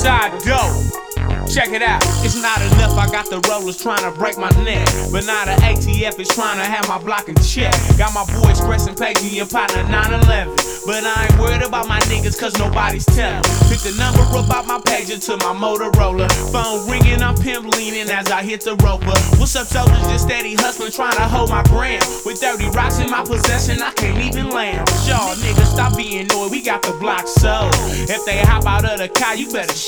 Side dope. Check it out. It's not enough, I got the rollers trying to break my neck, but now the ATF is trying to have my block in check. Got my boy Express and Pagey and partner 911, but I ain't worried about my niggas cause nobody's telling. Pick the number up out my pager to my Motorola. Phone ringing, I'm pimp leaning as I hit the roper. What's up, soldiers? Just steady hustling, trying to hold my gram. With 30 rocks in my possession, I can't even land. Y'all niggas stop being annoyed, we got the block sold. If they hop out of the car, you better